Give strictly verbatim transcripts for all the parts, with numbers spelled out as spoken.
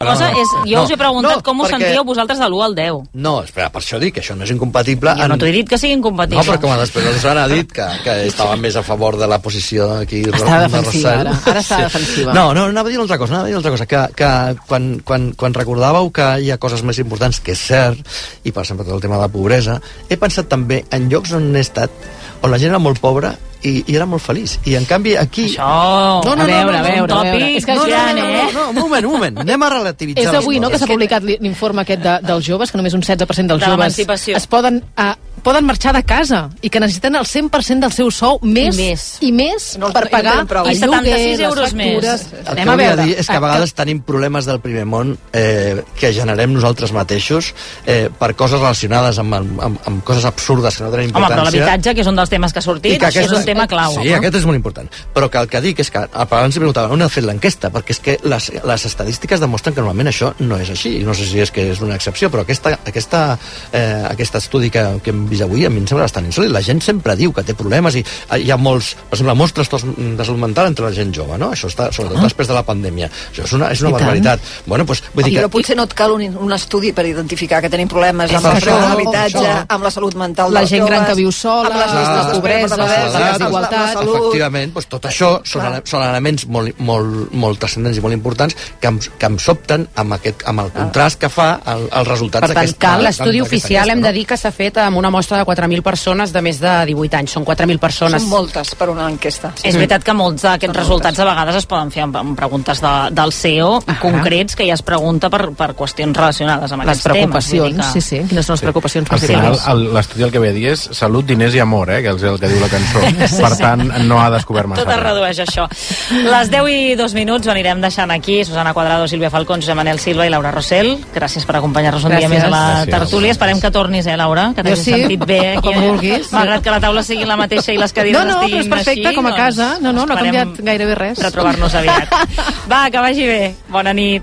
La cosa és, jo no, us he preguntat no, com us perquè... sentíeu vosaltres de l'u al deu. No, espera, per això dic que això no és incompatible. Jo no t'ho he dit que sigui incompatible. No, però com després la Susana ha dit que, que estava més a favor de la posició aquí... Està de defensiva, ara. Ara està defensiva. No, no, anava a dir una altra cosa, anava a dir una altra cosa, que, que quan, quan, quan recordàveu que hi ha coses més importants, que és cert, i per exemple tot el tema de la pobresa, he pensat també en llocs on he estat, on la gent era molt pobra i, i era molt feliç. I en canvi aquí... Això, no, no, a veure, no, no, a veure, un tòpic, a veure. És que no, gran, no, no, eh? no, no, un moment, un moment, anem a relativitzar. És avui, no?, que s'ha És que... publicat l'informe aquest de, dels joves, que només un setze per cent dels De joves l'emancipació. es poden, uh, poden marxar de casa i que necessiten el cent per cent del seu sou més I més. i més No, per no pagar tenen prou. el I setanta-sis lloguer, euros les factures. més. El Anem que a volia veure. dir és que a vegades tenim problemes del primer món eh, que generem nosaltres mateixos eh, per coses relacionades amb, amb, amb coses absurdes que no tenen Home, però importància. l'habitatge, que és un dels temes que ha sortit, que és un tema clau. Sí, aquest és molt important. Però que el que dic és que abans em preguntava on ha fet l'enquesta, perquè és que les, les estadístiques demostren que normalment això no és així. No sé si és que és una excepció, però aquesta, aquesta, eh, aquest estudi que, que hem vist avui a mi em sembla bastant insòlit. La gent sempre diu que té problemes i hi ha molts, per exemple, molts trastorns de salut mental entre la gent jove, no? Això està, sobretot ah. després de la pandèmia. Això és una, és una barbaritat. Bueno, doncs, vull dir que... Però potser no et cal un, un estudi per identificar que tenim problemes amb Per el això, l'habitatge, això. amb la salut mental La dels gent gran joves, que viu sola, amb les la llistes d'espera pobresa, per la la desigualtat. la salut. Efectivament, doncs tot això són, ele són elements molt, molt, molt transcendents i molt importants que em, que em sobten amb, aquest, amb el contrast que fa el, els resultats Per tant, d'aquesta... cal l'estudi oficial, hem no? de dir que s'ha fet amb una mostra de quatre mil persones de més de divuit anys. Són quatre mil persones. Són moltes per una enquesta. Sí. És veritat que molts d'aquests resultats a vegades es poden fer amb, amb preguntes de, del C E O ah, concrets que ja es pregunta per, per qüestions relacionades amb Les aquests temes. preocupacions, Que... sí, sí. Quines són les Sí. preocupacions Al final, principals? el- l'estudi el que ve a dir és salut, diners i amor, eh, que és el que diu la cançó. Sí, Per sí. tant, no ha descobert massa. Tot es redueix a això. Les deu i dos minuts ho anirem deixant aquí. Susana Cuadrado, Sílvia Falcón, Josep Manel Silva i Laura Rossell. Gràcies per acompanyar-nos un dia Gràcies. més a la Gràcies. tertúlia. Esperem que tornis, eh, Laura? Que Jo t'hagis sí, sentit bé aquí. com vulguis. Malgrat que la taula sigui la mateixa i les cadires No, no, però estiguin és perfecte, així, com a doncs casa. No, no, no ha esperem canviat gairebé res. retrobar-nos aviat. Va, que vagi bé. Bona nit.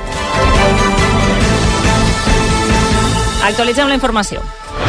Actualitzem la informació.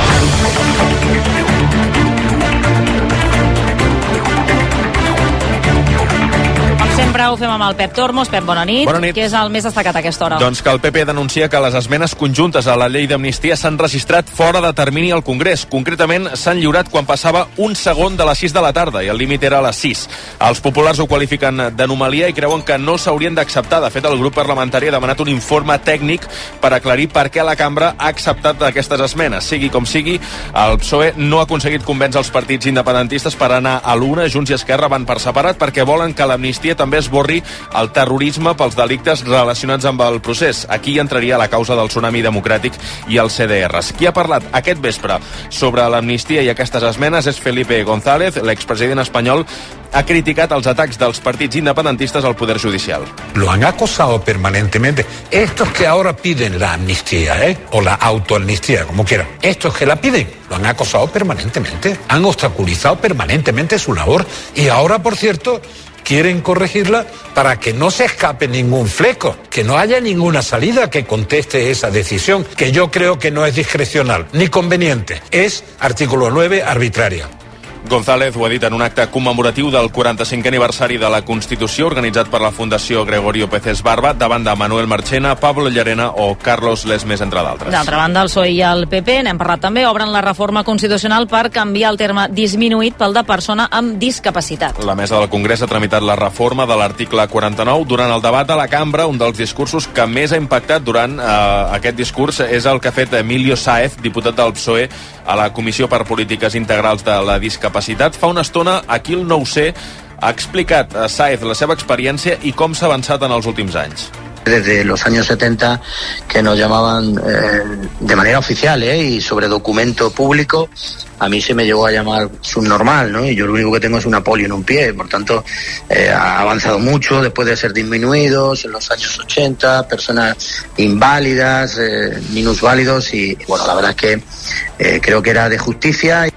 Sempre ho fem amb el Pep Tormos. Pep, bona nit. Bona nit. Què és el més destacat a aquesta hora? Doncs que el P P denuncia que les esmenes conjuntes a la llei d'amnistia s'han registrat fora de termini al Congrés. Concretament, s'han lliurat quan passava un segon de les sis de la tarda i el límit era a les sis. Els populars ho qualifiquen d'anomalia i creuen que no s'haurien d'acceptar. De fet, el grup parlamentari ha demanat un informe tècnic per aclarir per què la cambra ha acceptat aquestes esmenes. Sigui com sigui, el P S O E no ha aconseguit convèncer els partits independentistes per anar a l'una. Junts i Esquerra van per separat perquè volen que l'amnistia també esborri el terrorisme pels delictes relacionats amb el procés. Aquí entraria la causa del tsunami democràtic i els C D Rs. Qui ha parlat aquest vespre sobre l'amnistia i aquestes esmenes és Felipe González, l'expresident espanyol. Ha criticat els atacs dels partits independentistes al Poder Judicial. Lo han acosado permanentemente. Estos que ahora piden la amnistía, ¿eh? o la autoamnistía, como quieran. Estos que la piden, lo han acosado permanentemente. Han obstaculizado permanentemente su labor. Y ahora, por cierto, quieren corregirla para que no se escape ningún fleco, que no haya ninguna salida que conteste esa decisión, que yo creo que no es discrecional ni conveniente. Es, artículo nueve, arbitraria. González ho ha dit en un acte commemoratiu del quaranta-cinquè aniversari de la Constitució organitzat per la Fundació Gregorio Peces Barba davant de Manuel Marchena, Pablo Llarena o Carlos Lesmes, entre d'altres. D'altra banda, el P S O E i el P P, n'hem parlat també, obren la reforma constitucional per canviar el terme disminuït pel de persona amb discapacitat. La mesa del Congrés ha tramitat la reforma de l'article quaranta-nou. Durant el debat a la cambra, un dels discursos que més ha impactat durant eh, aquest discurs és el que ha fet Emilio Sáez, diputat del P S O E, a la Comissió per Polítiques Integrals de la Discapacitat. Fa una estona, aquí el nou C ha explicat a Sáez la seva experiència i com s'ha avançat en els últims anys. Desde los años setenta que nos llamaban eh, de manera oficial ¿eh? y sobre documento público, a mí se me llegó a llamar subnormal, ¿no? Y yo lo único que tengo es una polio en un pie, por tanto eh, ha avanzado mucho después de ser disminuidos en los años ochenta, personas inválidas, eh, minusválidos y, y bueno, la verdad es que eh, creo que era de justicia.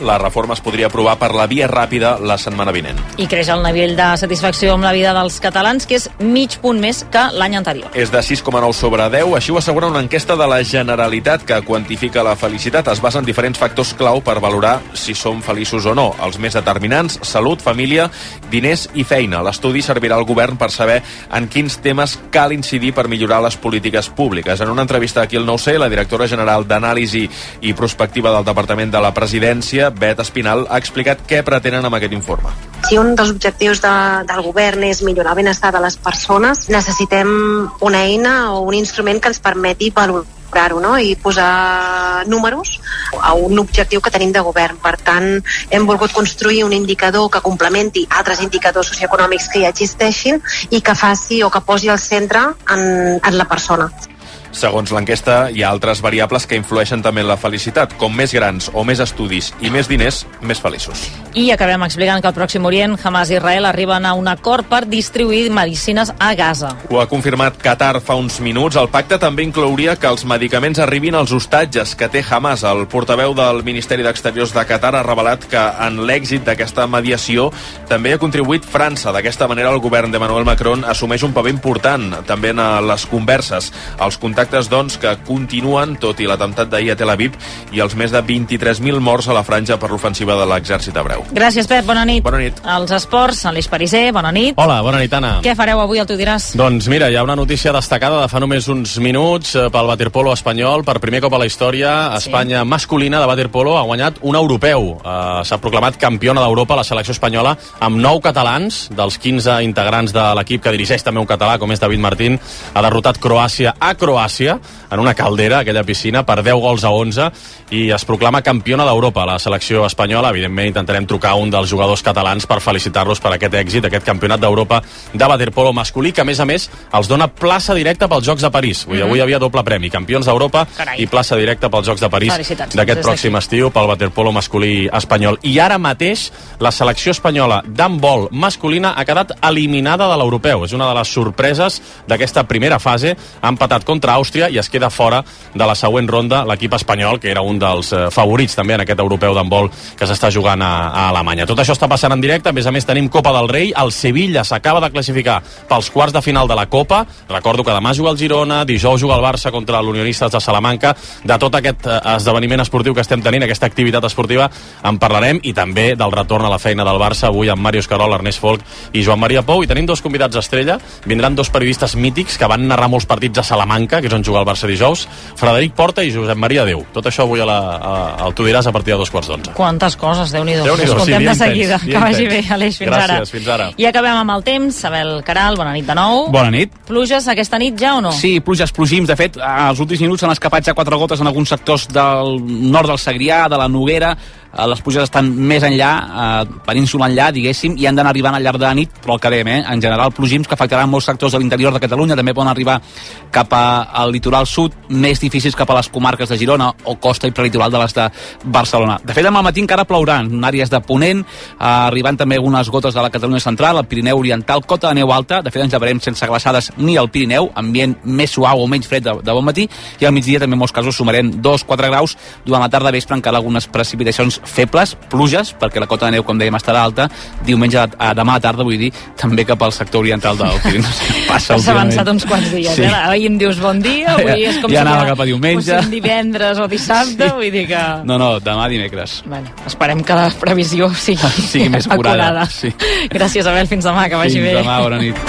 la reforma es podria aprovar per la via ràpida la setmana vinent. I creix el nivell de satisfacció amb la vida dels catalans, que és mig punt més que l'any anterior. És de sis coma nou sobre deu, així ho assegura una enquesta de la Generalitat que quantifica la felicitat. Es basa en diferents factors clau per valorar si som feliços o no. Els més determinants: salut, família, diners i feina. L'estudi servirà al govern per saber en quins temes cal incidir per millorar les polítiques públiques. En una entrevista aquí al nou C, la directora general d'Anàlisi i Prospectiva del Departament de la Presidència, Bet Espinal, ha explicat què pretenen amb aquest informe. Si un dels objectius de, del govern és millorar el benestar de les persones, necessitem una eina o un instrument que ens permeti valorar-ho, no? I posar números a un objectiu que tenim de govern. Per tant, hem volgut construir un indicador que complementi altres indicadors socioeconòmics que ja existeixin i que faci o que posi al centre en, en la persona. Segons l'enquesta, hi ha altres variables que influeixen també en la felicitat, com més grans o més estudis i més diners, més feliços. I acabem explicant que al Pròxim Orient, Hamas i Israel arriben a un acord per distribuir medicines a Gaza. Ho ha confirmat Qatar fa uns minuts. El pacte també inclouria que els medicaments arribin als hostatges que té Hamas. El portaveu del Ministeri d'Exteriors de Qatar ha revelat que en l'èxit d'aquesta mediació també ha contribuït França. D'aquesta manera, el govern d'Emmanuel Macron assumeix un paper important també en les converses. Els contactes, doncs, que continuen, tot i l'atemptat d'ahir a Tel Aviv i els més de vint-i-tres mil morts a la franja per l'ofensiva de l'exèrcit hebreu. Gràcies, Pep. Bona nit. Bona nit. Els esports, Aleix Pariser, bona nit. Hola, bona nit, Anna. Què fareu avui al Tu diràs? Doncs mira, hi ha una notícia destacada de fa només uns minuts pel waterpolo espanyol. Per primer cop a la història, Espanya sí. masculina de waterpolo ha guanyat un europeu. Uh, S'ha proclamat campiona d'Europa la selecció espanyola amb nou catalans, dels quinze integrants de l'equip que dirigeix també un català, com és David Martín. Ha derrotat Croàcia a Croàcia en una caldera, aquella piscina, per deu gols a onze, i es proclama campiona d'Europa la selecció espanyola. Evidentment intentarem trucar a un dels jugadors catalans per felicitar-los per aquest èxit, aquest campionat d'Europa de waterpolo masculí, que a més a més els dona plaça directa pels Jocs de París. Vull dir, avui hi havia doble premi, campions d'Europa i plaça directa pels Jocs de París d'aquest pròxim estiu pel waterpolo masculí espanyol. I ara mateix la selecció espanyola d'handbol masculina ha quedat eliminada de l'europeu. És una de les sorpreses d'aquesta primera fase. Ha empatat contra Àustria i es queda fora de la següent ronda l'equip espanyol, que era un dels eh, favorits també en aquest europeu d'handbol que s'està jugant a, a Alemanya. Tot això està passant en directe. A més a més tenim Copa del Rei. El Sevilla s'acaba de classificar pels quarts de final de la Copa. Recordo que demà juga el Girona, dijous juga el Barça contra l'Unionistes de Salamanca. De tot aquest eh, esdeveniment esportiu que estem tenint, aquesta activitat esportiva, en parlarem, i també del retorn a la feina del Barça avui amb Màrius Carol, Ernest Folk i Joan Maria Pou. I tenim dos convidats estrella. Vindran dos periodistes mítics que van narrar molts partits a Salamanca, que és on juga el Barça dijous, Frederic Porta i Josep Maria Déu. Tot això avui a la, a, al Tu diràs a partir de dos quarts d'onze. Quantes coses, Déu-n'hi-do. Déu-n'hi-do, Escoltem sí, de seguida. intens, Que vagi bé, Aleix, fins Gràcies, ara. fins ara. I acabem amb el temps. Abel Caral, bona nit de nou. Bona nit. Pluges aquesta nit ja o no? Sí, pluges, plogims. De fet, als últims minuts s'han escapat ja quatre gotes en alguns sectors del nord del Segrià, de la Noguera. Les pluges estan més enllà, eh, península enllà, diguéssim, i han d'anar arribant al llarg de la nit, però el que dèiem, eh? En general, plogims que afectaran molts sectors de l'interior de Catalunya, també poden arribar cap a, al litoral sud, més difícils cap a les comarques de Girona o costa i prelitoral de les de Barcelona. De fet, demà al matí encara plourà en àrees de Ponent, eh, arribant també algunes gotes de la Catalunya central, el Pirineu oriental, cota de neu alta. De fet, ens llevarem sense glaçades ni al Pirineu, ambient més suau o menys fred de, de bon matí, i al migdia també en molts casos sumarem dos a quatre graus. Durant la tarda vespre encara algunes precipitacions febles, pluges, perquè la cota de neu, com dèiem, estarà alta. Diumenge a, a demà a tarda, vull dir, també cap al sector oriental del Pirineu. Passa, Has avançat uns quants dies, sí. eh? Ahir em dius bon dia, avui és com ja si anava cap a diumenge. fos divendres o dissabte, sí. Vull dir que... No, no, demà dimecres. Bueno, esperem que la previsió sigui, sigui més acurada. Sí. Gràcies, Abel, fins demà, que vagi fins bé. Fins demà, bona nit.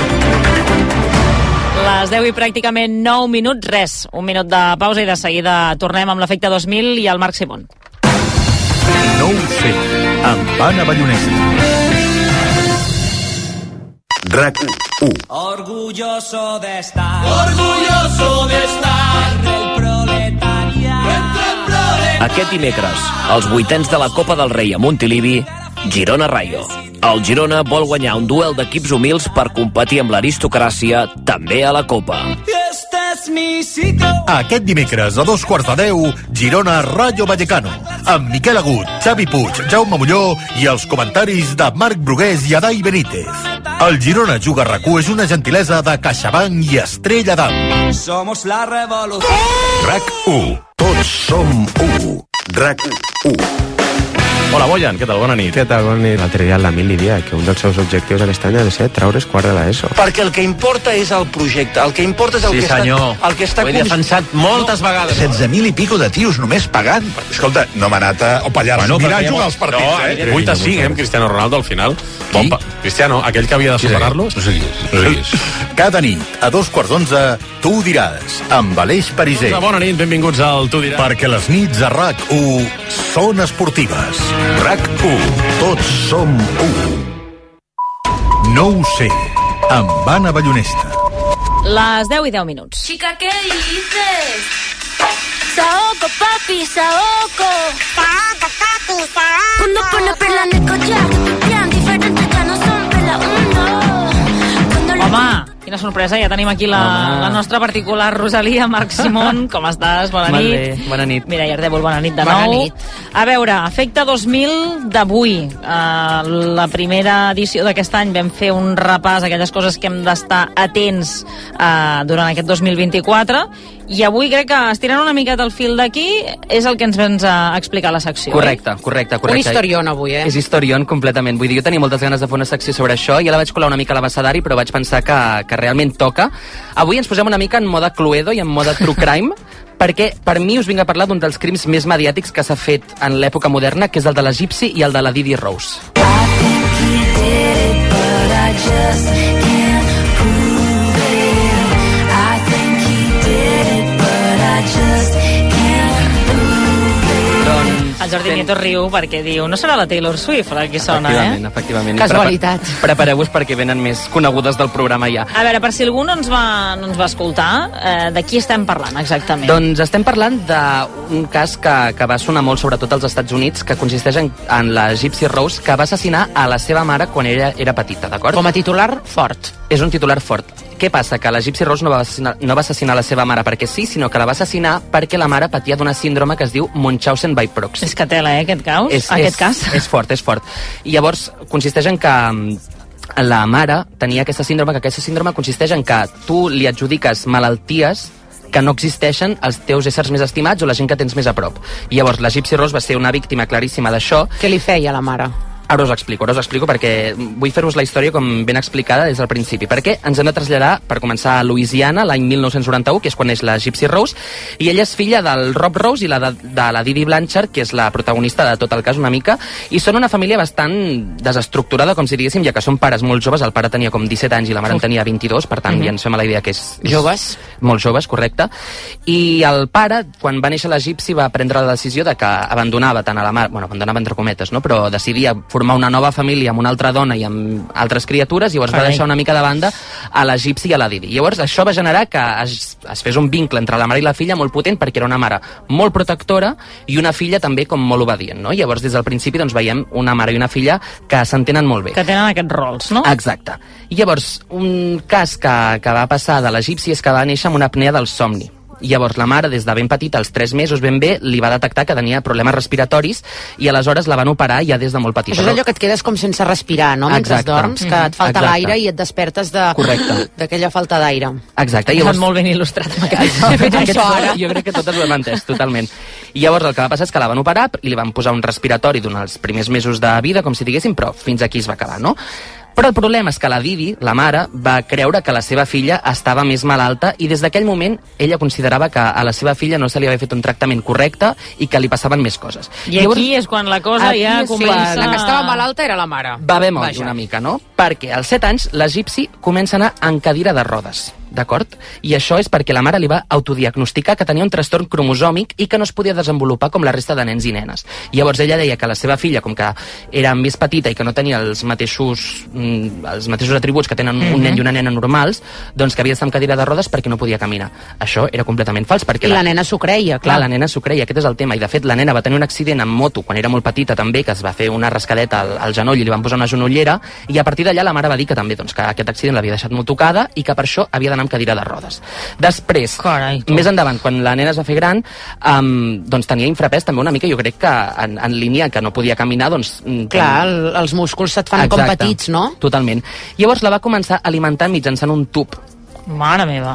Les deu i pràcticament nou minuts, res. Un minut de pausa i de seguida tornem amb l'Efecte dos mil i el Marc Simón. nou C, amb Anna Ballonesta. RAC u. Orgulloso de estar, orgulloso de estar entre el proletariat, entre el proletariat. Aquest dimecres, els vuitens de la Copa del Rei a Montilivi, Girona Rayo. El Girona vol guanyar un duel d'equips humils per competir amb l'aristocràcia també a la Copa. Este es mi sitio. Aquest dimecres a dos quarts de deu, Girona Rayo Vallecano, amb Miquel Agut, Xavi Puig, Jaume Molló i els comentaris de Marc Brugués i Adai Benítez. El Girona Juga a RAC u és una gentilesa de CaixaBank i Estrella d'Am. Somos la revolución. RAC u. Tots som u. RAC u. Hola, Boyan, què tal? Bona nit. Què tal? Bona nit. L'altre dia la Mil li dia que un dels seus objectius aquest any ha de ser treure's quart de l'ESO. Perquè el que importa és el projecte, el que importa és el Sí, que senyor. està... El que està Ho he defensat moltes vegades. setze mil i pico de tios només pagant. Escolta, no m'ha anat a opallar. Bueno, Mirar perquè- jugar els partits, no, eh? vuit a cinc, eh, amb Cristiano Ronaldo al final. Bon pa... Cristiano, aquell que havia de superar-los. No sé qui és, no sé qui és. Cada nit, a dos quarts d'onze, Tu ho diràs, amb Aleix Pariser. Doncs bona nit, benvinguts al Tu diràs. Perquè les nits a RAC u són esportives. RAC u, tots som u. No ho sé, amb Anna Ballonesta. Les deu i deu minuts. Chica, ¿qué dices? Saoco, papi, saoco. Saoco, papi, saoco. Cuando pone perla en el collar, bien diferente, ya no son perla uno. Cuando le... Home, quina sorpresa, ja tenim aquí la, la nostra particular Rosalia. Marc Simón, com estàs? Bona Molt nit. bé, bona nit. Mira, Ardèvol, bona nit de Bona nou. nit. A veure, Efecte dos mil d'avui. Uh, la primera edició d'aquest any vam fer un repàs a aquelles coses que hem d'estar atents uh, durant aquest dos mil vint-i-quatre, i avui crec que estirant una miqueta el fil d'aquí és el que ens vens a explicar a la secció. Correcte, correcte, correcte. Un historión avui, eh? És historión completament. Vull dir, jo tenia moltes ganes de fer una secció sobre això, i ja la vaig colar una mica a l'abecedari, però vaig pensar que, que realment toca. Avui ens posem una mica en mode Cluedo i en mode True Crime, perquè per mi us vinc a parlar d'un dels crims més mediàtics que s'ha fet en l'època moderna, que és el de la Gypsy i el de la Didi Rose. El Jordi Nieto riu perquè diu, no serà la Taylor Swift la que sona, Efectivament, eh? efectivament. Casualitat. Prepa- Prepareu-vos perquè venen més conegudes del programa ja. A veure, per si algú no ens va, no ens va escoltar, eh, de qui estem parlant exactament? Doncs estem parlant d'un cas que, que va sonar molt, sobretot als Estats Units, que consisteix en, en la Gypsy Rose, que va assassinar a la seva mare quan ella era petita, d'acord? Com a titular fort. És un titular fort. Què passa? Que la Gypsy Rose no va, assassinar, no va assassinar la seva mare perquè sí, sinó que la va assassinar perquè la mare patia d'una síndrome que es diu Munchausen by proxy. És que tela, eh, aquest caus? És, aquest és, cas? És fort, és fort. I llavors consisteix en que mm, la mare tenia aquesta síndrome, que aquesta síndrome consisteix en que tu li adjudiques malalties que no existeixen als teus éssers més estimats o la gent que tens més a prop. I llavors la Gypsy Rose va ser una víctima claríssima d'això. Què li feia a la mare? Ara us ho explico, ara us ho explico perquè vull fer-vos la història com ben explicada des del principi. Perquè ens hem de traslladar, per començar, a Louisiana, l'any mil nou-cents noranta-u, que és quan neix la Gypsy Rose, i ella és filla del Rob Rose i la de, de la Didi Blanchard, que és la protagonista de tot el cas una mica, i són una família bastant desestructurada, com si diguéssim, ja que són pares molt joves. El pare tenia com disset anys i la mare en tenia vint-i-dos, per tant, Mhm. ja ens fem a la idea que és... és Joves. Molt joves, correcte. I el pare, quan va néixer la Gypsy, va prendre la decisió de que abandonava tant a la mare, bueno, abandonava entre cometes, no? Però decidia formar una nova família amb una altra dona i amb altres criatures, i llavors va Carai. deixar una mica de banda a la Gypsy i a la Didi. Llavors això va generar que es, es fes un vincle entre la mare i la filla molt potent, perquè era una mare molt protectora i una filla també com molt obedient, no? Llavors des del principi doncs veiem una mare i una filla que s'entenen molt bé. Que tenen aquests rols, no? Exacte. I llavors, un cas que, que va passar de la Gypsy és que va néixer amb una apnea del somni. I llavors la mare, des de ben petita, als tres mesos ben bé, li va detectar que tenia problemes respiratoris i aleshores la van operar ja des de molt petita. Això és allò que et quedes com sense respirar, no? Mentre Exacte. dorms, que et falta Exacte. l'aire i et despertes de Correcte. d'aquella falta d'aire. Exacte. Ha estat molt ben il·lustrat amb aquest He fet un Aquest so ara. Jo crec que totes ho hem entès, totalment. I llavors el que va passar és que la van operar i li van posar un respiratori durant els primers mesos de vida, com si diguéssim, però fins aquí es va acabar, no? Però el problema és que la Didi, la mare, va creure que la seva filla estava més malalta i des d'aquell moment ella considerava que a la seva filla no se li havia fet un tractament correcte i que li passaven més coses. I aquí és quan la cosa Aquí ja és comença... La que estava malalta era la mare. Va haver moll Vaja. una mica, no? Perquè als set anys la Gypsy comença a anar en cadira de rodes, d'acord? I això és perquè la mare li va autodiagnosticar que tenia un trastorn cromosòmic i que no es podia desenvolupar com la resta de nens i nenes. I llavors ella deia que la seva filla, com que era més petita i que no tenia els mateixos, mm, els mateixos atributs que tenen Mhm. un nen i una nena normals, doncs que havia d'estar en cadira de rodes perquè no podia caminar. Això era completament fals. Perquè I la nena s'ho creia, Clar, clar. la nena s'ho creia, aquest és el tema. I de fet la nena va tenir un accident amb moto quan era molt petita també, que es va fer una rascadeta al, al genoll i li van posar una genollera, i a partir d'allà la mare va dir que també doncs, que aquest accident l'havia deixat molt tocada i que per això havia d'anar amb cadira de rodes. Després, Carai, més endavant, quan la nena es va fer gran, um, doncs tenia infrapès també una mica, jo crec que en, en línia que no podia caminar, doncs... mm, Clar, el, els músculs se't fan com petits, no? Totalment. Llavors la va començar a alimentar mitjançant un tub. Mare meva.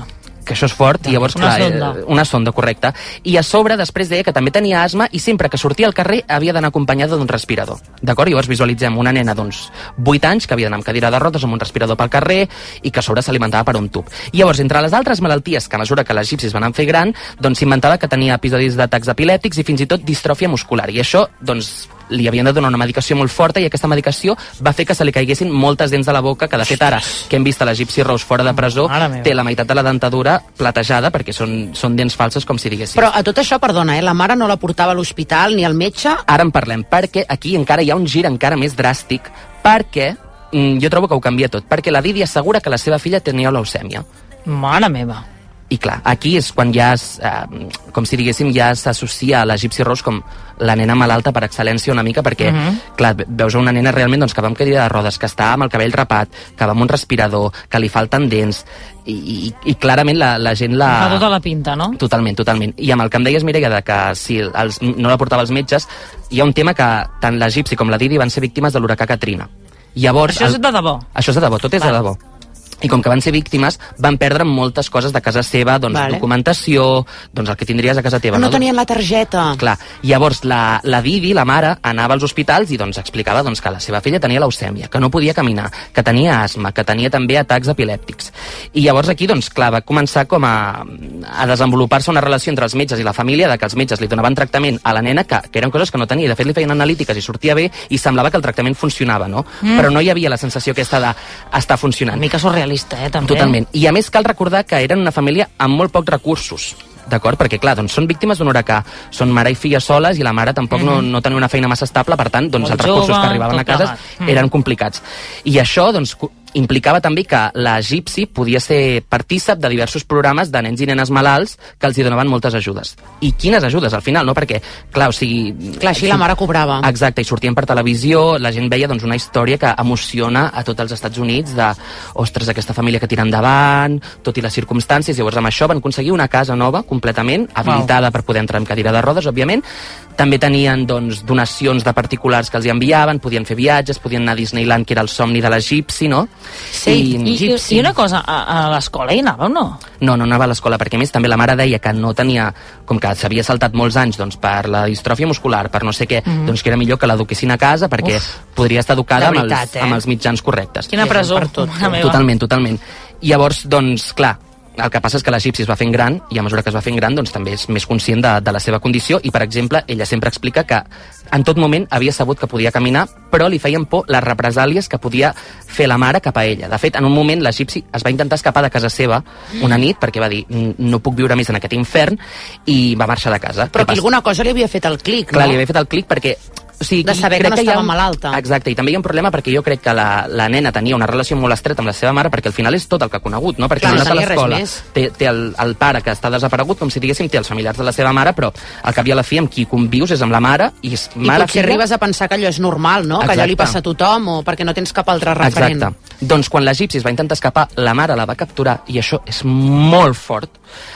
que això és fort, i llavors, Una clar, sonda. eh, una sonda, correcta. I a sobre, després deia que també tenia asma i sempre que sortia al carrer havia d'anar acompanyada d'un respirador. D'acord? Llavors visualitzem una nena d'uns vuit anys que havia d'anar amb cadira de rodes amb un respirador pel carrer i que a sobre s'alimentava per un tub. I llavors, entre les altres malalties que a mesura que les egipcis van fer gran, doncs s'inventava que tenia episodis d'atacs epilèptics i fins i tot distròfia muscular. I això, doncs, li havien de donar una medicació molt forta i aquesta medicació va fer que se li caiguessin moltes dents de la boca, que de fet ara que hem vist a l'egipci Rose fora de presó té la meitat de la dentadura platejada perquè són, són dents falses, com si diguéssim. Però a tot això, perdona, eh, la mare no la portava a l'hospital ni al metge? Ara en parlem, perquè aquí encara hi ha un gir encara més dràstic, perquè mm, jo trobo que ho canvia tot, perquè la Didi assegura que la seva filla tenia leucèmia. Mare meva. I clar, aquí és quan ja, es, eh, com si diguéssim, ja s'associa a l'Egypsy Rose com la nena malalta per excel·lència una mica, perquè, Mhm. clar, veus una nena realment doncs, que va amb cadira de rodes, que està amb el cabell rapat, que va amb un respirador, que li falten dents, i, i, i clarament la, la gent la... Fa tota la pinta, no? Totalment, totalment. I amb el que em deies, Mireia, de que si els, no la portava als metges, hi ha un tema que tant l'Egypsy com la Didi van ser víctimes de l'huracà Katrina. Llavors, Això és de debò? Això és de debò, tot és de debò. I com que van ser víctimes, van perdre moltes coses de casa seva, doncs Vale. documentació, doncs el que tindries a casa teva. No tenien la targeta. Clar, llavors la, la Didi, la mare, anava als hospitals i doncs explicava doncs, que la seva filla tenia leucèmia, que no podia caminar, que tenia asma, que tenia també atacs epilèptics. I llavors aquí, doncs, clar, va començar com a, a desenvolupar-se una relació entre els metges i la família, de que els metges li donaven tractament a la nena, que, que eren coses que no tenia, i de fet li feien analítiques i sortia bé, i semblava que el tractament funcionava, no? Mm. Però no hi havia la sensació aquesta d'estar funcionant. Una mica surrealista, eh, també. Totalment. I a més cal recordar que eren una família amb molt pocs recursos. D'acord? Perquè, clar, doncs són víctimes d'un huracà. Són mare i filla soles i la mare tampoc mm-hmm. no, no tenia una feina massa estable, per tant, doncs, Molt els recursos jove, que arribaven tot a casa plegat. Mm. eren complicats. I això, doncs, cu- implicava també que l'Egypsy podia ser partícip de diversos programes de nens i nenes malalts que els hi donaven moltes ajudes. I quines ajudes, al final, no? Perquè, clar, o sigui... Clar, així la mare cobrava. Exacte, i sortien per televisió, la gent veia doncs, una història que emociona a tots els Estats Units de, ostres, aquesta família que tira endavant, tot i les circumstàncies. Llavors, amb això van aconseguir una casa nova, completament, habilitada per poder entrar en cadira de rodes, òbviament. També tenien doncs, donacions de particulars que els hi enviaven, podien fer viatges, podien anar a Disneyland, que era el somni de l'Egypsi, no? Sí, I, i, i una cosa, a, a l'escola hi anava o no? No, no anava a l'escola, perquè a més també la mare deia que no tenia, com que s'havia saltat molts anys doncs, per la distròfia muscular, per no sé què, Mhm. doncs que era millor que l'eduquessin a casa perquè Uf, podria estar educada de amb, veritat, els, eh? amb els mitjans correctes. Quina presó, mare meva. Totalment, totalment. I llavors, doncs, clar, el que passa és que l'Egypsy es va fent gran i a mesura que es va fent gran doncs, també és més conscient de, de la seva condició i, per exemple, ella sempre explica que en tot moment havia sabut que podia caminar, però li feien por les represàlies que podia fer la mare cap a ella. De fet, en un moment l'Egypsy es va intentar escapar de casa seva una nit perquè va dir no puc viure més en aquest infern i va marxar de casa. Però Què que passa? alguna cosa li havia fet el clic, Clar, no? li havia fet el clic perquè... O sigui, De saber crec que no hi ha estava un- malalta. Exacte, i també hi ha un problema perquè jo crec que la, la nena tenia una relació molt estreta amb la seva mare perquè al final és tot el que ha conegut, no? Perquè Clar, no no ha anat a tenia res l'escola, més. té, té el, el pare que està desaparegut, com si diguéssim, té els familiars de la seva mare, però al cap i a la fi amb qui convius és amb la mare i és I mare, potser arribes a pensar que allò és normal, no? Que allò li Exacte. passa a tothom o perquè no tens cap altre referent. Exacte. Doncs quan l'Egypsy es va intentar escapar, la mare la va capturar, i això és molt fort,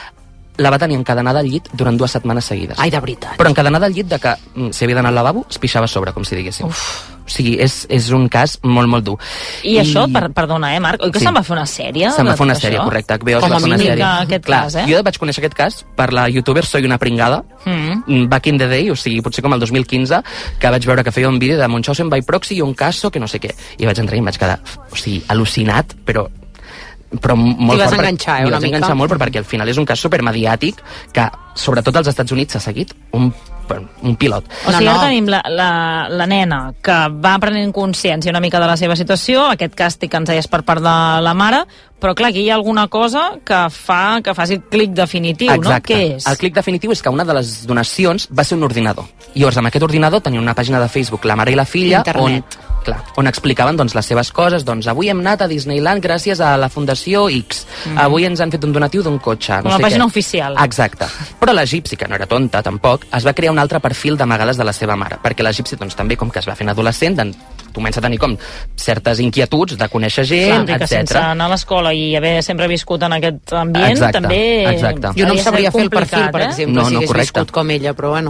la va tenir encadenada al llit durant dues setmanes seguides. Ai, de veritat. Però encadenada al llit de que mm, si havia d'anar al lavabo, es pixava a sobre, com si diguéssim. Uf. O sigui, és, és un cas molt, molt dur. I, I això, per, perdona, eh, Marc, oi que Sí. se'n va fer una sèrie? Se'n va de fer una tot sèrie, això? correcte. H B O Com se'n va a fer una mínim sèrie. aquest Clar, cas, eh? Jo vaig conèixer aquest cas per la youtuber Soy una pringada, Mm. mm, back in the day, o sigui, potser com el dos mil quinze, que vaig veure que feia un vídeo de Munchausen by proxy i un caso que no sé què. I vaig entrar i em vaig quedar, o sigui, al·lucinat, però però molt T'hi vas fort per- enganxar, eh, m'hi una vaig mica. enganxar molt, però perquè al final és un cas supermediàtic que, sobretot als Estats Units, s'ha seguit un, un pilot. O sigui, No, ara no. tenim la, la, la nena que va prenent consciència una mica de la seva situació, aquest càstig que ens deies per part de la mare, però clar, aquí hi ha alguna cosa que fa que faci el clic definitiu, Exacte. no? Què és? El clic definitiu és que una de les donacions va ser un ordinador. I llavors amb aquest ordinador tenia una pàgina de Facebook, la mare i la filla, Internet. on, clar, on explicaven doncs, les seves coses. Doncs avui hem anat a Disneyland gràcies a la Fundació X. Mhm. Avui ens han fet un donatiu d'un cotxe. No Una sé pàgina què. oficial. Exacte. Però l'Egypsy, que no era tonta tampoc, es va crear un altre perfil d'amagades de la seva mare, perquè l'Egypsy doncs, també, com que es va fent adolescent, doncs, comença a tenir com certes inquietuds de conèixer gent, Clar, que sense etcètera. anar a l'escola i haver sempre viscut en aquest ambient, Exacte, també... exacte. Jo no em hauria sabria estat fer el perfil, complicat, per eh? exemple, No, si no, hagués correcte. viscut com ella, però bueno.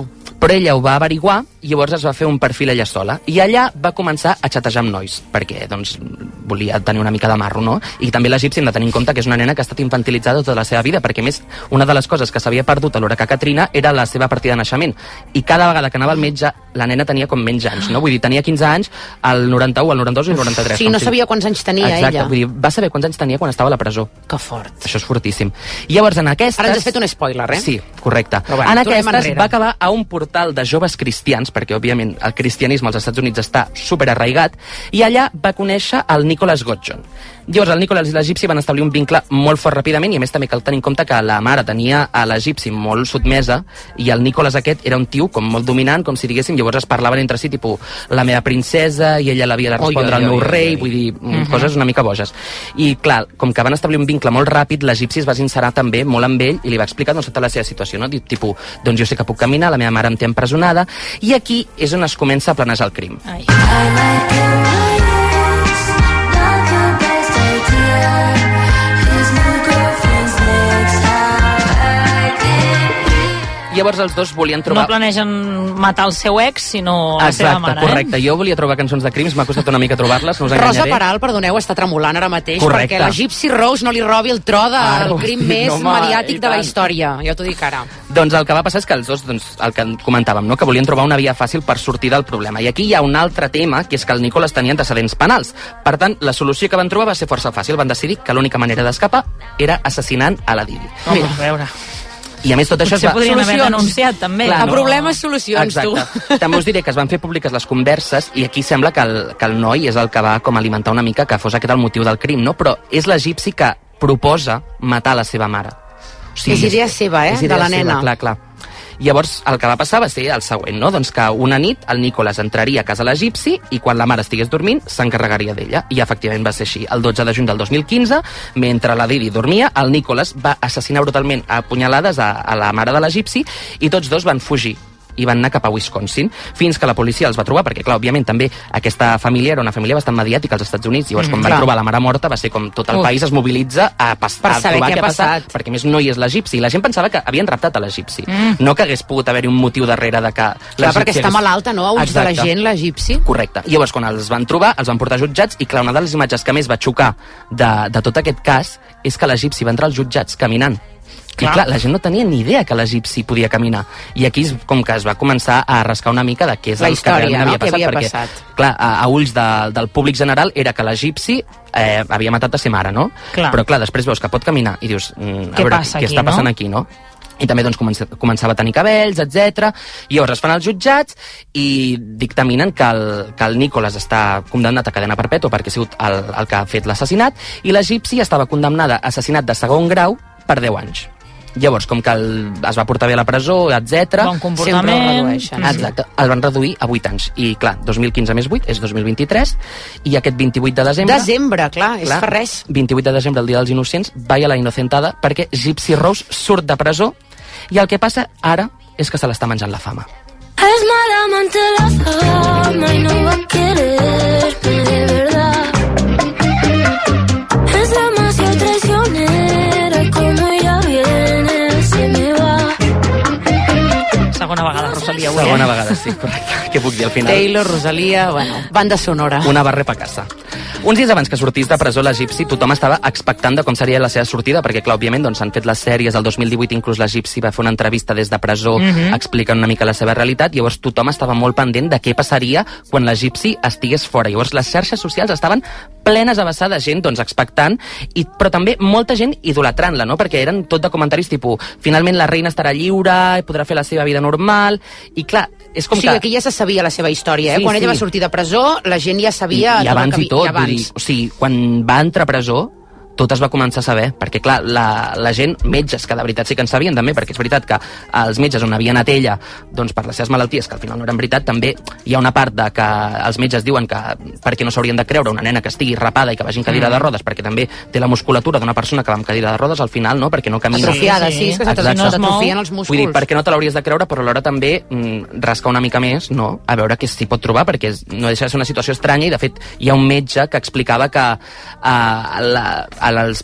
Però ella ho va averiguar i llavors es va fer un perfil ella sola. I allà va començar a xatejar amb nois, perquè doncs, volia tenir una mica de marro, no? I també l'egipci hem de tenir en compte que és una nena que ha estat infantilitzada tota la seva vida, perquè a més una de les coses que s'havia perdut a l'huracà Katrina era la seva partida de naixement. I cada vegada que anava al metge, la nena tenia com menys anys, no? Vull dir, tenia quinze anys, el noranta-u, el noranta-dos i el noranta-tres. Sí, no sabia quants anys tenia Exacte, ella. Vull dir, va saber quants anys tenia quan estava a la presó. Que fort. Això és fortíssim. I llavors en aquestes... Ara ens has fet un spoiler, eh? Sí, correcte. Però bueno, en tornem aquestes enrere. va acabar a un portal de joves cristians, perquè òbviament el cristianisme als Estats Units està super arraigat, i allà va conèixer el Nicholas Godjon. Llavors el Nicholas i l'egipci van establir un vincle molt fort ràpidament, i a més també cal tenir en compte que la mare tenia a l'egipci molt sotmesa i el Nicholas aquest era un tio com molt dominant, com si diguéssim, llavors es parlaven entre si, tipus, la meva princesa, i ella l'havia de respondre al meu rei, vull dir, Mhm. coses una mica boges. I clar, com que van establir un vincle molt ràpid, l'egipci es va sincerar també molt amb ell i li va explicar doncs, tota la seva situació, no? Tipus, doncs jo sé que puc caminar, la meva mare em té empresonada, i aquí és on es comença a planejar el crim. Ai. Llavors els dos volien trobar... No planegen matar el seu ex, sinó la seva Exacte, mare, correcte. Jo volia trobar cançons de crims, m'ha costat una mica trobar-les, no us Rosa enganyaré. Peral, perdoneu, està tremolant ara mateix Correcte. perquè la Gypsy Rose no li robi el tro del Ah, no, crim sí, més no, home, mediàtic i de la tant. història. Ja t'ho dic ara. Doncs el que va passar és que els dos, doncs, el que comentàvem, no? que volien trobar una via fàcil per sortir del problema. I aquí hi ha un altre tema, que és que el Nicholas tenia antecedents penals. Per tant, la solució que van trobar va ser força fàcil. Van decidir que l'única manera d'escapar era assassinant a la Didi. Home, a veure... I a més tot això Potser es va... podrien haver Solucions. denunciat, també. A no? problemes, solucions, tu. Exacte. També us diré que es van fer públiques les converses i aquí sembla que el, que el noi és el que va com alimentar una mica que fos aquest el motiu del crim, no? Però és l'egipci que proposa matar la seva mare. O És idea seva, eh, és idea de la seva, nena. Clar, clar. Llavors, el que va passar va ser el següent, no? Doncs que una nit el Nicholas entraria a casa l'egipci i quan la mare estigués dormint s'encarregaria d'ella. I efectivament va ser així. El dotze de juny del dos mil quinze, mentre la Didi dormia, el Nicholas va assassinar brutalment a punyalades a, a la mare de l'egipci i tots dos van fugir i van anar cap a Wisconsin, fins que la policia els va trobar, perquè, clar, òbviament, també aquesta família era una família bastant mediàtica als Estats Units, i llavors, Mm, quan van clar. trobar la mare morta, va ser com tot el Uf. país es mobilitza a, pas, Per a saber trobar què què ha ha passat, passat. perquè a més no hi és l'egipci. La gent pensava que havien raptat a l'egipci, Mm. no que hagués pogut haver-hi un motiu darrere de que Clar, l'egipci perquè està hagués- malalta, no? A ulls de la Exacte. gent, l'egipci. Correcte. I llavors, quan els van trobar, els van portar jutjats, i clar, una de les imatges que més va xocar de, de tot aquest cas és que l'egipci va entrar als jutjats caminant. Clar. I clar, la gent no tenia ni idea que l'egipci podia caminar. I aquí és com que es va començar a rascar una mica de què és La el història, que realment no? havia Què passat. havia perquè, passat. clar, a, a ulls de, del públic general era que l'egipci eh, havia matat a sa mare, no? Clar. Però clar, després veus que pot caminar i dius, mm, a Què veure, passa què aquí, està passant no? aquí, no? I també doncs, comença, començava a tenir cabells, etcètera. I llavors es fan els jutjats i dictaminen que el, que el Nicholas està condemnat a cadena perpètua perquè ha sigut el, el que ha fet l'assassinat, i l'egipci estava condemnada a assassinat de segon grau per deu anys. Llavors, com que el, es va portar bé a la presó, etcètera. Bon comportament. Sempre el redueixen. Exacte, el van reduir a vuit anys. I clar, dos mil quinze més vuit és dos mil vint-i-tres, i aquest vint-i-vuit de desembre... Desembre, clar, és clar, fa res. vint-i-vuit de desembre, el dia dels innocents, vaya la inocentada, perquè Gypsy Rose surt de presó, i el que passa ara és que se l'està menjant la fama. Es mala amante la fama y no va a quererme de verdad. Es demasiado traicionera y como ella viene se me va. Segona vegada, Rosalia, avui. Segona eh? vegada, sí, correcte. Què puc dir al final? Taylor, Rosalia, bueno, banda sonora. Una barrepa a casa. Uns dies abans que sortís de presó l'egipci, tothom estava expectant de com seria la seva sortida, perquè, clar, òbviament, doncs, s'han fet les sèries, el dos mil divuit inclús l'egipci va fer una entrevista des de presó Mhm. explicant una mica la seva realitat, llavors tothom estava molt pendent de què passaria quan l'egipci estigués fora. Llavors les xarxes socials estaven plenes a vessar de gent, doncs, expectant, i, però també molta gent idolatrant-la, no? Perquè eren tot de comentaris tipus, finalment la reina estarà lliure, i podrà fer la seva vida normal, i clar, és com o sigui, que... aquí ja se sabia la seva història, eh? Sí, Quan ella sí. va sortir de presó, la gent ja sabia... I, i tot el abans que i vi- tot, i abans. vull dir, o sigui, quan va entrar a presó, tot es va començar a saber, perquè clar, la, la gent, metges, que de veritat sí que en sabien també, perquè és veritat que els metges on havia anat ella, doncs per les seves malalties, que al final no eren veritat, també hi ha una part de que els metges diuen que perquè no s'haurien de creure una nena que estigui rapada i que vagi en cadira Mm. de rodes, perquè també té la musculatura d'una persona que va en cadira de rodes al final, no? Perquè no camina. Atrofiada, sí, és que Exacte. s'atrofien els músculs. Vull dir, perquè no te l'hauries de creure, però alhora també mm, rascar una mica més, no? A veure què s'hi pot trobar, perquè és, no deixa de ser una situació estranya, i de fet hi ha un metge que explicava que uh, la, a les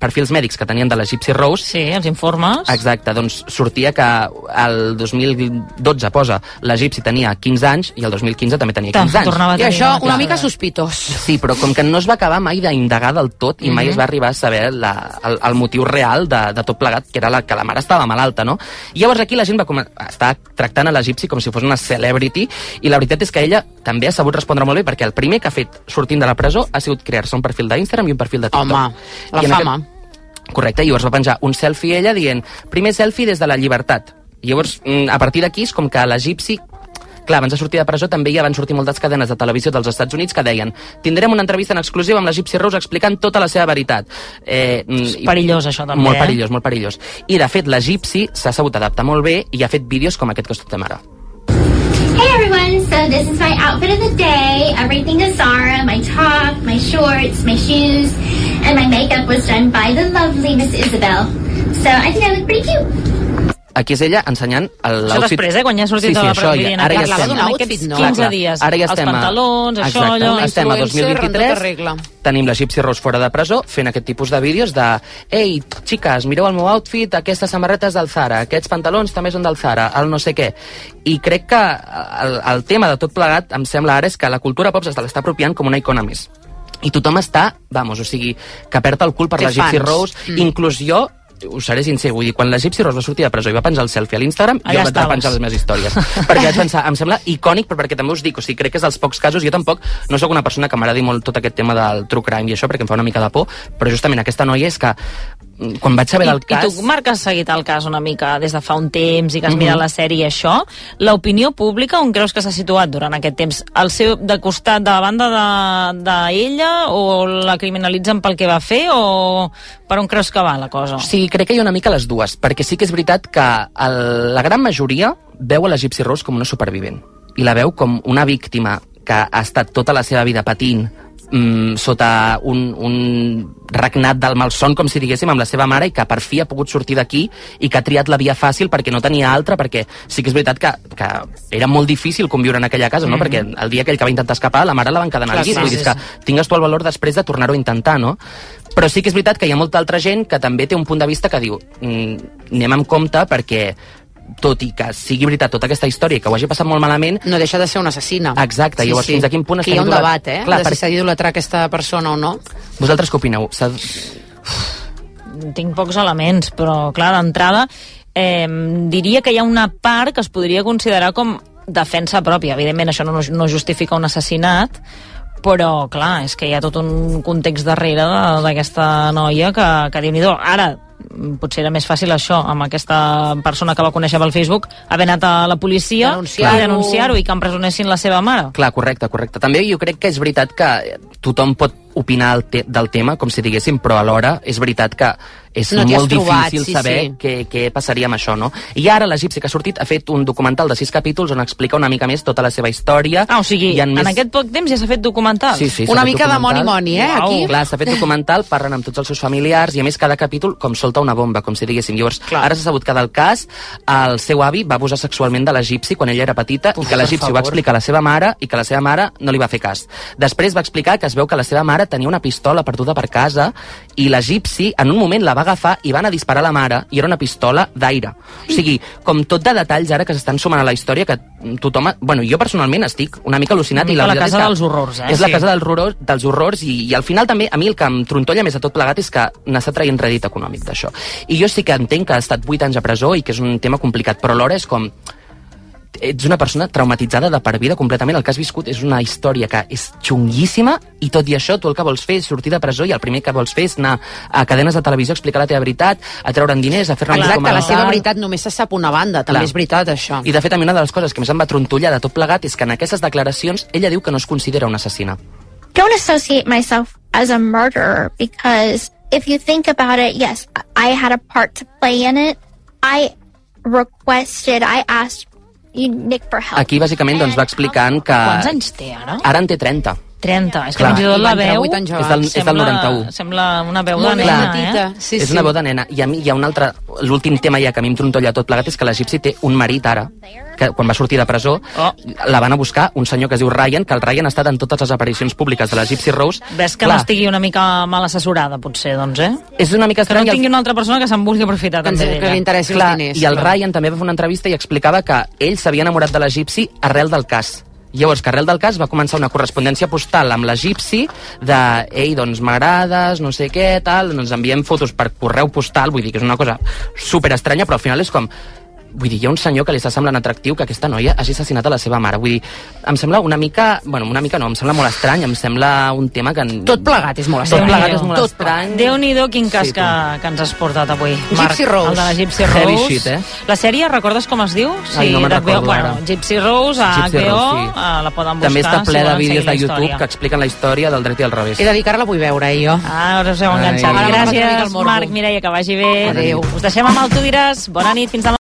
perfils mèdics que tenien de la Gypsy Rose... Sí, els informes. Exacte, doncs sortia que el dos mil dotze posa la Gypsy tenia quinze anys i el dos mil quinze també tenia quinze anys. I això una mica sospitós. Sí, però com que no es va acabar mai d'indagar del tot i mai Mhm. es va arribar a saber la, el, el motiu real de, de tot plegat, que era la, que la mare estava malalta, no? I llavors aquí la gent va estar tractant a la Gypsy com si fos una celebrity, i la veritat és que ella també ha sabut respondre molt bé, perquè el primer que ha fet sortint de la presó ha sigut crear-se un perfil d'Instagram i un perfil de TikTok. Home, la I en fama. Aquest... Correcte, i llavors va penjar un selfie ella dient primer selfie des de la llibertat. I llavors, a partir d'aquí és com que la Gypsy... Clar, abans de sortir de presó també ja van sortir moltes cadenes de televisió dels Estats Units que deien tindrem una entrevista en exclusiva amb la Gypsy Rose explicant tota la seva veritat. Eh, és perillós, això, també, Molt eh? perillós, molt perillós. I, de fet, la Gypsy s'ha sabut adaptar molt bé i ha fet vídeos com aquest que escoltem ara. Hey everyone, so this is my outfit of the day. Everything is Zara, my top, my shorts, my shoes, and my makeup was done by the lovely Miss Isabel. So I think I look pretty cute. Aquí és ella ensenyant l'outfit... Això després, eh, quan ja ha sortit sí, sí, de la això, presó. ja, ara ja estem... En aquests Clar, quinze clar, dies. Ara ja Els estem a- pantalons, això, Exacte, allò... estem a dos mil vint-i-tres, tenim la Gypsy Rose fora de presó fent aquest tipus de vídeos de ei, xiques, mireu el meu outfit, aquestes samarretes del Zara, aquests pantalons també són del Zara, el no sé què. I crec que el, el tema de tot plegat, em sembla ara, és que la cultura pop se l'està apropiant com una icona més. I tothom està, vamos, o sigui, que perd el cul per Té la Gypsy fans. Rose, Mm. inclús jo, us seré sincer, vull dir, quan la Gypsy Rose va sortir de presó i va penjar el selfie a l'Instagram, jo Allà vaig estaves. penjar les meves històries. perquè vaig pensar, em sembla icònic, però perquè també us dic, o sigui, crec que és dels pocs casos, jo tampoc no sóc una persona que m'agradi molt tot aquest tema del true crime i això, perquè em fa una mica de por, però justament aquesta noia és que mm, quan vaig saber I, del cas... I tu, Marc, has seguit el cas una mica des de fa un temps i que has Mhm. mirat la sèrie i això. L'opinió pública, on creus que s'ha situat durant aquest temps? Al seu, de costat, de la banda de, de ella, o la criminalitzen pel que va fer, o per on creus que va la cosa? Sí, crec que hi ha una mica les dues, perquè sí que és veritat que el, la gran majoria veu a la Gypsy Rose com una supervivent i la veu com una víctima que ha estat tota la seva vida patint mm, sota un, un regnat del malson, com si diguéssim, amb la seva mare, i que per fi ha pogut sortir d'aquí i que ha triat la via fàcil perquè no tenia altra, perquè sí que és veritat que, que era molt difícil conviure en aquella casa, no? Mhm. Perquè el dia aquell que va intentar escapar, la mare la van encadenar al Clar, llit. clar, Vull dir, sí, és que tingues tu el valor després de tornar-ho a intentar, no? Però sí que és veritat que hi ha molta altra gent que també té un punt de vista que diu mm, anem amb compte perquè tot i que sigui veritat tota aquesta història i que ho hagi passat molt malament... No deixa de ser una assassina. Exacte, llavors fins a quin punt que hi ha un idolat- debat, eh? Clar, de per- si s'ha d'idolatrar aquesta persona o no. Vosaltres què opineu? S'ha... Tinc pocs elements, però clar, d'entrada eh, diria que hi ha una part que es podria considerar com defensa pròpia. Evidentment això no, no justifica un assassinat, però clar, és que hi ha tot un context darrere de- d'aquesta noia que, que Déu-n'hi-do. Ara, potser era més fàcil això, amb aquesta persona que va conèixer pel Facebook, haver anat a la policia Denunciar-ho. i denunciar-ho i que empresonessin la seva mare. Clar, correcte, correcte. També jo crec que és veritat que tothom pot opinar el te del tema, com si diguéssim, però alhora és veritat que és No t'hi has molt trobat, difícil sí, saber sí. Què, què passaria amb això, no? I ara la Gypsy que ha sortit ha fet un documental de sis capítols on explica una mica més tota la seva història. Ah, o sigui, Hi ha en més... aquest poc temps ja s'ha fet documental? Sí, sí, s'ha Una fet mica de documental. moni-moni, eh, Uau. aquí. Clar, s'ha fet documental, parlen amb tots els seus familiars i a més cada capítol com solta una bomba, com si diguéssim. Llavors, Clar. ara s'ha sabut que del cas el seu avi va abusar sexualment de la Gypsy quan ella era petita Uf, i que la per Gypsy ho favor. va explicar a la seva mare i que la seva mare no li va fer cas. Després va explicar que es veu que la seva mare tenia una pistola perduda per casa i la Gypsy en un moment la va agafar i va anar a disparar a la mare i era una pistola d'aire. O sigui, com tot de detalls ara que s'estan sumant a la història que tothom... Ha... Bueno, jo personalment estic una mica al·lucinat i la La veritat casa és que dels horrors, eh? és la Sí. casa dels horrors, dels horrors i, i al final també a mi el que em trontolla més a tot plegat és que n'està traient rèdit econòmic d'això. I jo sí que entenc que ha estat vuit anys a presó i que és un tema complicat, però alhora és com ets una persona traumatitzada de per vida completament. El que has viscut és una història que és xunguíssima i tot i això tu el que vols fer és sortir de presó i el primer que vols fer és anar a cadenes de televisió a explicar la teva veritat, a treure'n diners, a fer-ne un Exacte, la documental. seva veritat només se sap una banda, també Clar. és veritat, això. I de fet a mi una de les coses que més em va trontollar de tot plegat és que en aquestes declaracions ella diu que no es considera una assassina. Don't associate myself as a murderer because if you think about it, yes, I had a part to play in it. I requested, I asked you, Nick, for help. Aquí bàsicament doncs, va explicant que... Quants anys té ara? Ara en té trenta. trenta, és que Clar. fins i tot la I va entrar veu vuit anys abans. És del- és del noranta-u. Sembla una veu de Molt nena, petita. eh? Sí, és sí. una veu de nena. I a mi hi ha un altre... L'últim tema ja que a mi em trontolla tot plegat és que l'egipci té un marit ara, que quan va sortir de presó, oh. la van a buscar un senyor que es diu Ryan, que el Ryan ha estat en totes les aparicions públiques de la Gypsy Rose. Ves que Clar, no estigui una mica mal assessorada, potser, doncs, eh? és una mica Que no estrany. tingui una altra persona que se'n vulgui aprofitar també d'ella. Clar, I el Ryan també va fer una entrevista i explicava que ell s'havia enamorat de l'egipci arrel del cas. Llavors, que arrel del cas va començar una correspondència postal amb l'egipci de, ei, doncs m'agrades, no sé què, tal, ens enviem fotos per correu postal, vull dir que és una cosa super estranya, però al final és com... Vull dir, hi ha un senyor que li està semblant atractiu que aquesta noia hagi assassinat a la seva mare. Vull dir, em sembla una mica... Bueno, una mica no, em sembla molt estrany, em sembla un tema que... Tot plegat és molt Tot estrany. plegat és molt Tot estrany. Déu-n'hi-do quin cas Sí, que, que ens has portat avui. Gypsy Rose. El de la Gypsy Heavy Rose. shit, eh? La sèrie, recordes com es diu? Ai, no me'n d'H B O. recordo Bueno, ara. Gypsy Rose, a Gypsy H B O, Rose, sí. eh, la poden buscar. També està ple si de volen vídeos seguir de la YouTube història. que expliquen la història del dret i al revés. He de dedicar-la, vull veure, eh, jo. Ah, ara us heu Ai. enganxat. Ara m'ha passat una mica el Gràcies, morbo. Marc, Mireia, que vagi bé. Adéu. Us deixem amb el Tu diràs. Bona nit, fins demà.